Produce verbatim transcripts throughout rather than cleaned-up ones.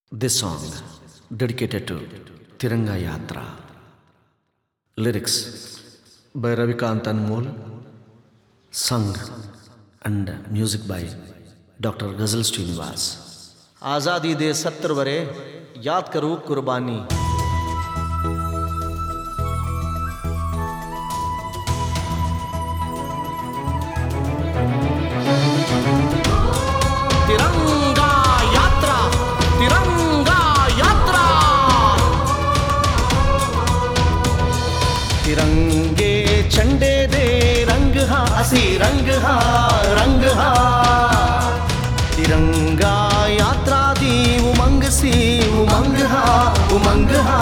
This song dedicated to Tiranga Yatra. Lyrics by Ravikant Anmol, sung and music by Doctor Ghazal Srinivas. आज़ादी दे सत्तर वरे याद करूँ कुर्बानी। तिरंगा यात्रा, तिरंगा यात्रा, तिरंगे झंडे दे रंग हा असी रंग हा रंग हा, तिरंगा यात्रा दी उमंग सी उमंग हा उमंग हा,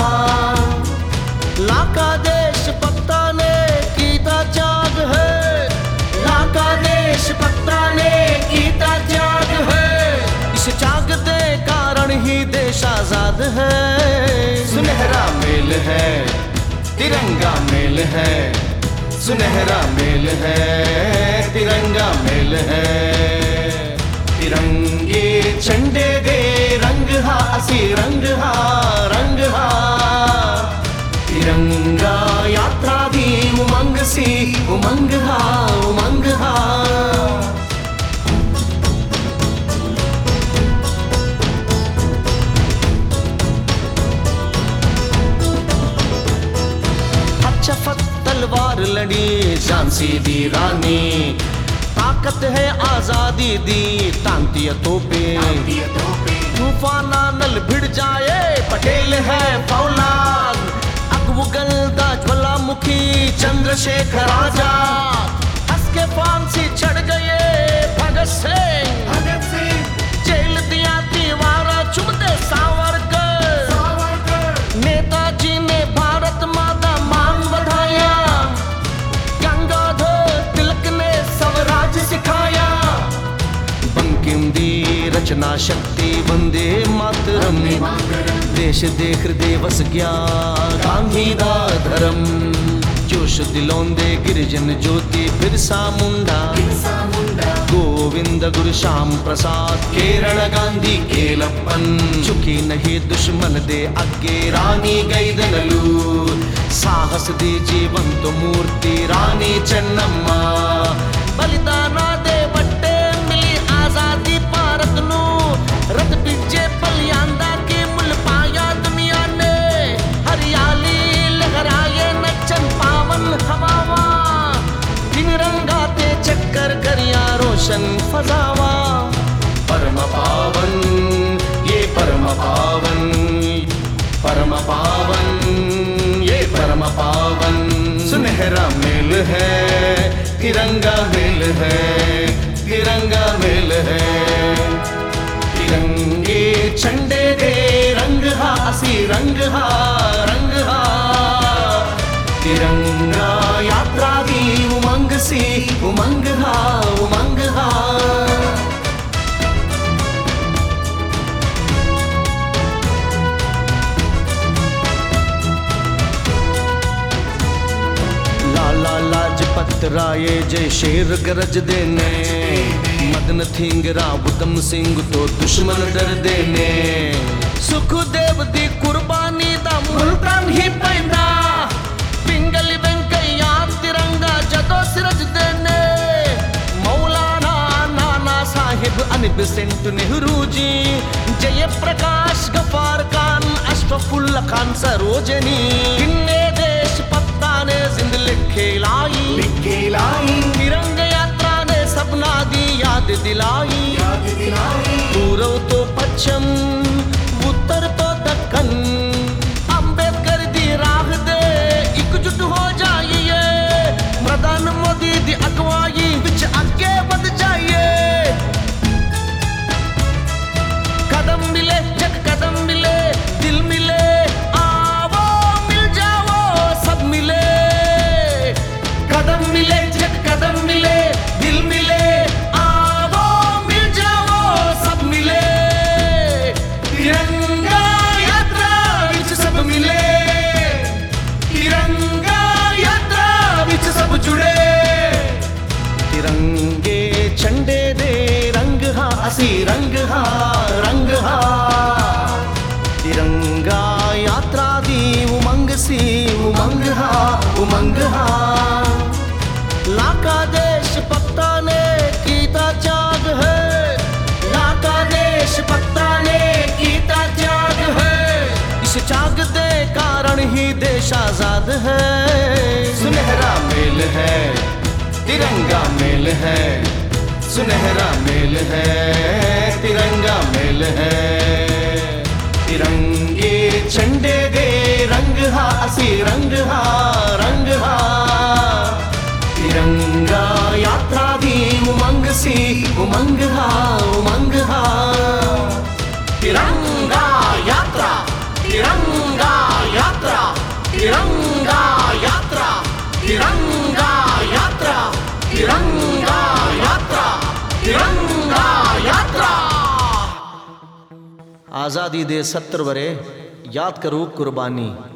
लाका देश भक्ता ने कीता त्याग है, लाका देश भक्ता ने कीता त्याग है, इस त्याग दे कारण ही देश आजाद है। सुनहरा मेल है तिरंगा मेल है, सुनहरा मेल है तिरंगा मेल है, तिरंगे झंडे दे रंग हा असी रंग हा रंग हा, तिरंगा यात्रा दी उमंग सी उमंग हा उमंग हा। शफत तलवार लड़ी झांसी दी रानी, ताकत है आजादी दी तांतिया तोपे, तूफाना नल भिड़ जाए पटेल है फौलाद, अकबुगल दा ज्वालामुखी चंद्रशेखर आजाद, हंस के फांसी चढ़ गए भगत सिंह भगत सिंह, जेल दिया दीवारा चुमते सावरकर सावरकर, नेताजी ने भारत माता मान बढ़ाया, गंगाधर तिलक ने स्वराज सिखाया, बंकिम दी रचना शक्ति वंदे मातरम, देश दे हृदय वस गया गांधी दा धर्म, जोश दिलौंदे गिरिजन ज्योति बिरसा मुंडा, गोविंद गुरु श्याम प्रसाद केरल गांधी केलप्पन, झुकी नहीं दुश्मन दे अगे रानी गैदनलू, साहस दी जीवंत मूर्ति रानी चन्नम्मा, बलिदाना दे बट्टे मिली आजादी भारत नू, रत बिजे पलियांदा के मुल पाया दुनिया ने, हरियाली लहराए नचन पावन हवावा, तिरंगा ते चक्कर करिया रोशन फजावा, परम पावन ये परम पावन परम पावन ये परम पावन, सुनहरा मेल है तिरंगा मेल है तिरंगा मेल है, तिरंगे झंडे दे रंग हा असी रंग हा रंग हा, तिरंगा यात्रा दी उमंग सी उमंग हा उमंग हा। लाला लाजपत राय जय शेर गरज देने, मदन थिंगरा उधम सिंह तो दुश्मन डर देने, सुखदेव दी कुर्बानी दा मुल्तान ही पैंदा, पिंगल वेंकैया तिरंगा जदों सिरज देने, मौलाना नाना साहिब अनिब सेंट नेहरू जी, जय प्रकाश गफार खान अशरफुल्ला खान सरोजनी, किन्ने देश भक्ता ने जिंद लिखे लाई लिखे लाई, तिरंगा यात्रा ने सपना दी याद दिलाई याद दिलाई, पूर्व तो पश्चिम उत्तर तो दक्कन, अंबेडकर दी राह दे एकजुट हो जाइए, प्रधान मोदी दी अगवाई विच आगे बढ़ जाइए, कदम मिले जग कदम मिले दिल मिले आवो मिल जाओ सब मिले, कदम मिले जग कदम मिले दिल मिले आवो मिल जाओ सब मिले, तिरंगा यात्रा विच सब मिले, तिरंगा यात्रा विच सब जुड़े, तिरंगे झंडे दे रंग हा असी रंग हा रंग हा, उमंग हा उमंग हा। लाका देश भक्ता ने कीता त्याग है, लाका देश भक्ता ने कीता त्याग है। इस त्याग दे कारण ही देश आजाद है। सुनहरा मेल है तिरंगा मेल है, सुनहरा मेल है तिरंगा मेल है। तिरंगे झंडे दे रंग हा असी रंग हा रंग हा। तिरंगा यात्रा दी उमंग सी उमंग हा उमंग हा। तिरंगा यात्रा तिरंगा यात्रा तिरंगा यात्रा तिरंगा यात्रा तिरंगा यात्रा तिरंगा यात्रा। आजादी दे सत्तर वरे याद करो कुर्बानी।